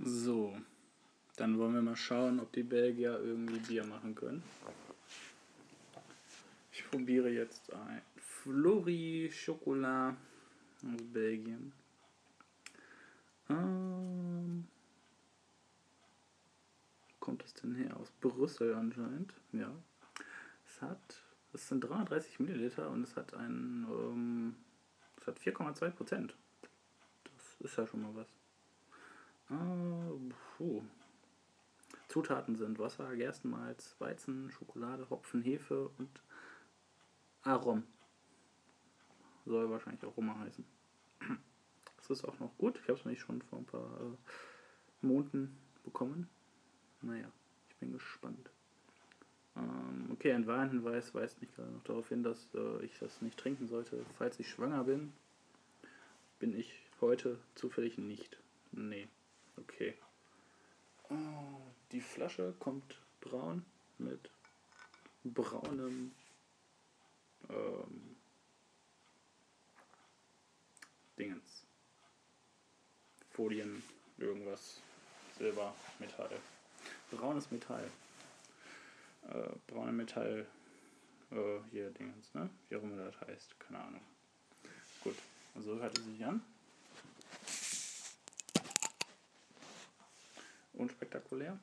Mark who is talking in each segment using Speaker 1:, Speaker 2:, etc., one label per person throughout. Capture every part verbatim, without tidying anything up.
Speaker 1: So, dann wollen wir mal schauen, ob die Belgier irgendwie Bier machen können. Ich probiere jetzt ein Fleury Chocolat aus Belgien. Ähm, kommt das denn her? Aus Brüssel anscheinend. Ja. Es hat, es sind dreihundertdreißig Milliliter und es hat ein, ähm, es hat vier Komma zwei Prozent. Das ist ja schon mal was. Äh, puh. Zutaten sind Wasser, Gerstenmalz, Weizen, Schokolade, Hopfen, Hefe und Arom. Soll wahrscheinlich Aroma heißen. Das ist auch noch gut. Ich habe es nämlich schon vor ein paar äh, Monaten bekommen. Naja, ich bin gespannt. Ähm, okay, ein Warnhinweis weist mich gerade noch darauf hin, dass äh, ich das nicht trinken sollte, falls ich schwanger bin. Bin ich heute zufällig nicht. Nee. Okay. Oh, die Flasche kommt braun mit braunem ähm, Dingens. Folien, irgendwas. Silber, Metall. Braunes Metall. Äh, braune Metall. Äh, hier Dingens, ne? Wie auch immer das heißt. Keine Ahnung. Gut. Also hört es sich an. Unspektakulär.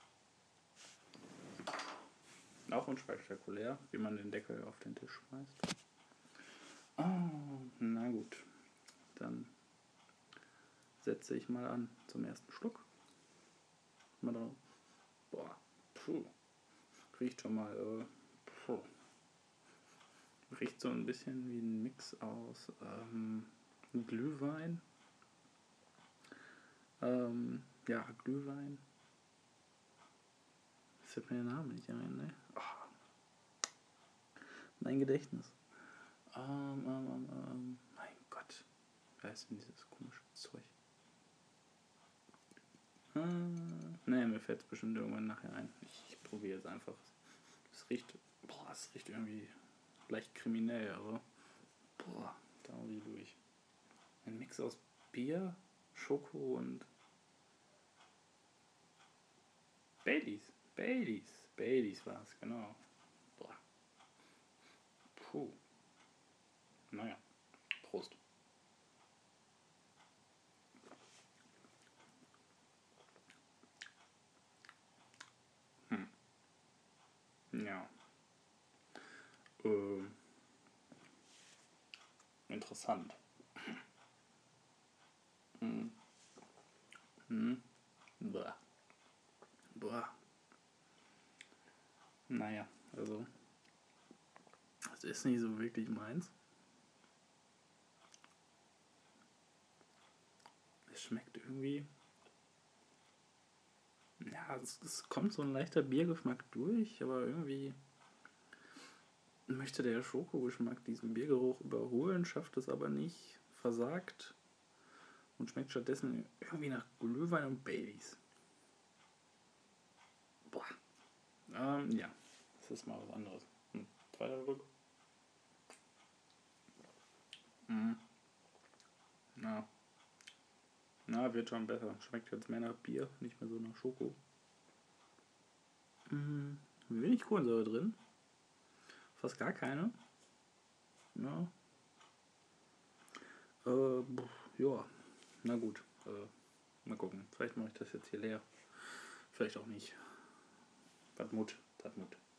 Speaker 1: Auch unspektakulär, wie man den Deckel auf den Tisch schmeißt. Oh, na gut. Dann setze ich mal an zum ersten Schluck. Mal drauf. Boah, puh. Riecht schon mal, äh, puh. Riecht so ein bisschen wie ein Mix aus ähm, Glühwein. Ähm, ja, Glühwein. Das fällt mir der Name nicht ein, ne? Oh. Mein Gedächtnis. Ähm, ähm, ähm, ähm, mein Gott. Wie heißt denn dieses komische Zeug? Hm, ne, mir fällt es bestimmt irgendwann nachher ein. Ich, ich probiere es einfach. Es riecht, boah, es riecht irgendwie leicht kriminell, aber boah, da muss ich durch. Ein Mix aus Bier, Schoko und Baileys. Baileys. Baileys war es, genau. Boah. Puh. Naja, Prost. Hm. Ja. Ähm. Interessant. Hm. Hm. Boah. Boah. Naja, also. Das ist nicht so wirklich meins. Es schmeckt irgendwie. Ja, es, es kommt so ein leichter Biergeschmack durch, aber irgendwie möchte der Schokogeschmack diesen Biergeruch überholen, schafft es aber nicht, versagt und schmeckt stattdessen irgendwie nach Glühwein und Baileys. Boah. Ähm, ja, das ist mal was anderes. Hm. Zweiter Rück. Hm. Na. Na, wird schon besser. Schmeckt jetzt mehr nach Bier, nicht mehr so nach Schoko. Hm. Wenig Kohlensäure drin. Fast gar keine. Ja. Äh, ja. Na gut. Äh, mal gucken. Vielleicht mache ich das jetzt hier leer. Vielleicht auch nicht. Das Mut. Das Mut.